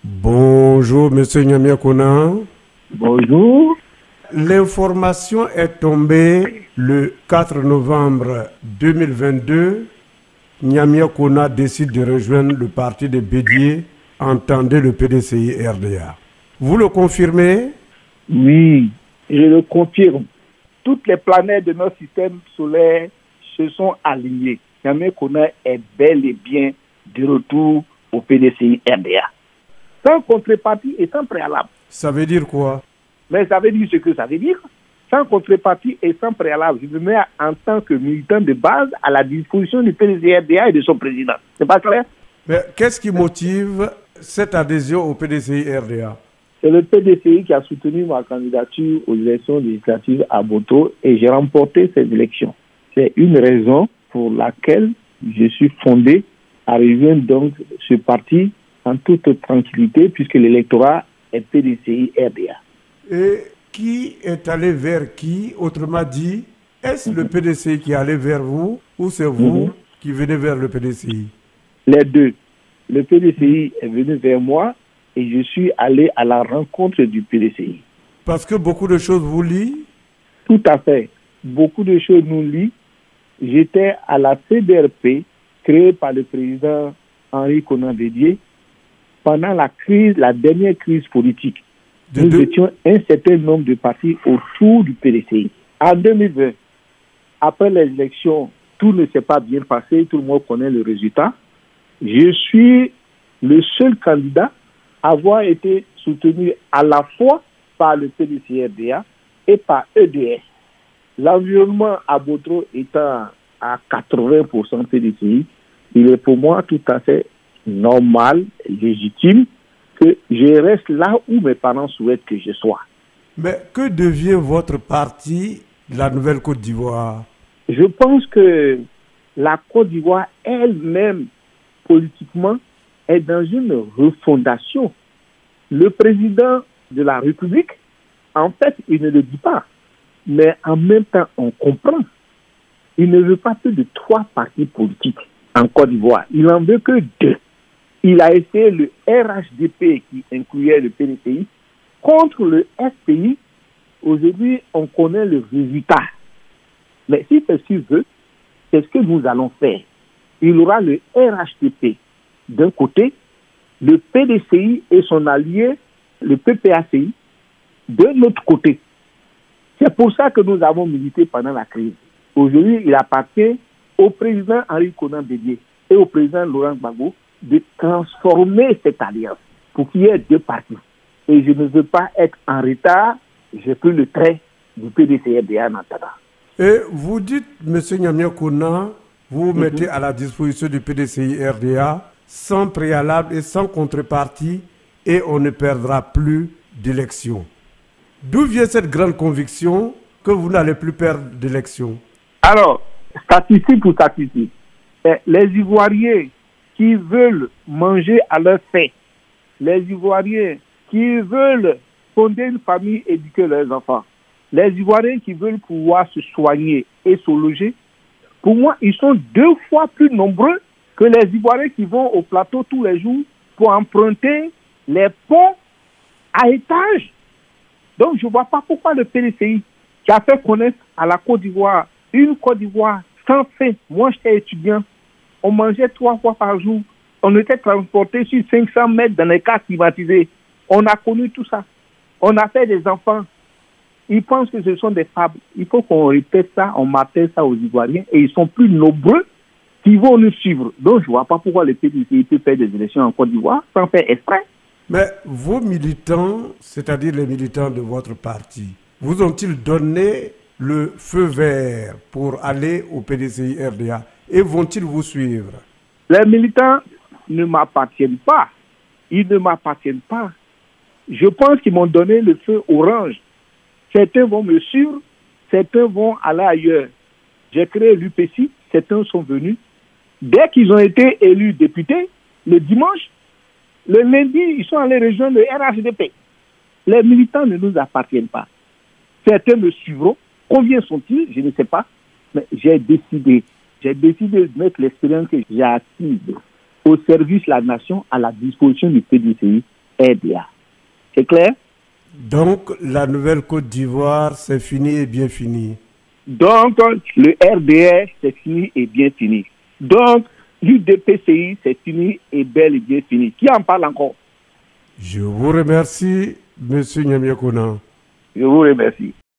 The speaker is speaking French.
Bonjour, monsieur Nyamia Kona. Bonjour. L'information est tombée le 4 novembre 2022. Nyamia Kona décide de rejoindre le parti de Bédié, entendez le PDCI RDA. Vous le confirmez? Oui, je le confirme. Toutes les planètes de notre système solaire se sont alignées. Nyamia Kona est bel et bien de retour au PDCI RDA. Sans contrepartie et sans préalable. Ça veut dire quoi? Mais ça veut dire ce que ça veut dire. Sans contrepartie et sans préalable. Je me mets en tant que militant de base à la disposition du PDCI RDA et de son président. C'est pas clair? Mais qu'est-ce qui motive cette adhésion au PDCI RDA? C'est le PDCI qui a soutenu ma candidature aux élections législatives à Boto et j'ai remporté ces élections. C'est une raison pour laquelle je suis fondé à rejoindre donc ce parti en toute tranquillité puisque l'électorat est PDCI RDA. Et qui est allé vers qui? Autrement dit, est-ce le PDCI qui est allé vers vous ou c'est vous qui venez vers le PDCI? Les deux. Le PDCI est venu vers moi et je suis allé à la rencontre du PDCI. Parce que beaucoup de choses vous lient? Tout à fait. Beaucoup de choses nous lient. J'étais à la CDRP créée par le président Henri Konan Bédié pendant la dernière crise politique. Nous étions un certain nombre de partis autour du PDCI. En 2020, après les élections, tout ne s'est pas bien passé, tout le monde connaît le résultat. Je suis le seul candidat à avoir été soutenu à la fois par le PDCI-RDA et par EDS. L'environnement à Botro étant à 80% PDCI, il est pour moi tout à fait normal, légitime, que je reste là où mes parents souhaitent que je sois. Mais que devient votre parti, la Nouvelle-Côte d'Ivoire? Je pense que la Côte d'Ivoire elle-même, politiquement, est dans une refondation. Le président de la République, en fait, il ne le dit pas. Mais en même temps, on comprend. Il ne veut pas plus de 3 partis politiques en Côte d'Ivoire. Il n'en veut que 2. Il a essayé le RHDP qui incluait le PDCI contre le FPI. Aujourd'hui, on connaît le résultat. Mais si c'est ce qu'il veut, c'est ce que nous allons faire. Il aura le RHDP d'un côté, le PDCI et son allié, le PPACI, de l'autre côté. C'est pour ça que nous avons milité pendant la crise. Aujourd'hui, il appartient au président Henri Konan Bédié et au président Laurent Gbagbo de transformer cette alliance pour qu'il y ait 2 partis. Et je ne veux pas être en retard, j'ai pris le trait du PDCI-RDA maintenant. Et vous dites, M. Nyamia Kona, vous vous mettez à la disposition du PDCI-RDA sans préalable et sans contrepartie et on ne perdra plus d'élection. D'où vient cette grande conviction que vous n'allez plus perdre d'élection? Alors, statistique pour statistique, les Ivoiriens qui veulent manger à leur faim, les Ivoiriens qui veulent fonder une famille, éduquer leurs enfants, les Ivoiriens qui veulent pouvoir se soigner et se loger, pour moi, ils sont 2 fois plus nombreux que les Ivoiriens qui vont au plateau tous les jours pour emprunter les ponts à étage. Donc, je ne vois pas pourquoi le PDCI, qui a fait connaître à la Côte d'Ivoire, une Côte d'Ivoire sans faim. Moi, j'étais étudiant. On mangeait 3 fois par jour. On était transporté sur 500 mètres dans les cars climatisés. On a connu tout ça. On a fait des enfants. Ils pensent que ce sont des fables. Il faut qu'on répète ça, on martèle ça aux Ivoiriens et ils sont plus nombreux qui vont nous suivre. Donc, je ne vois pas pourquoi le PDCI peut faire des élections en Côte d'Ivoire sans faire exprès. Mais vos militants, c'est-à-dire les militants de votre parti, vous ont-ils donné le feu vert pour aller au PDCI-RDA et vont-ils vous suivre? Les militants ne m'appartiennent pas. Ils ne m'appartiennent pas. Je pense qu'ils m'ont donné le feu orange. Certains vont me suivre, certains vont aller ailleurs. J'ai créé l'UPC, certains sont venus. Dès qu'ils ont été élus députés, le dimanche, le lundi, ils sont allés rejoindre le RHDP. Les militants ne nous appartiennent pas. Certains me suivront. Combien sont-ils? Je ne sais pas. Mais j'ai décidé de mettre l'expérience que j'ai acquise au service de la nation à la disposition du PDCI RDA. C'est clair? Donc, la nouvelle Côte d'Ivoire, c'est fini et bien fini. Donc, le RDR, c'est fini et bien fini. Donc, l'UDPCI, c'est fini et bel et bien fini. Qui en parle encore? Je vous remercie, M. Nyamia Kouna. Je vous remercie.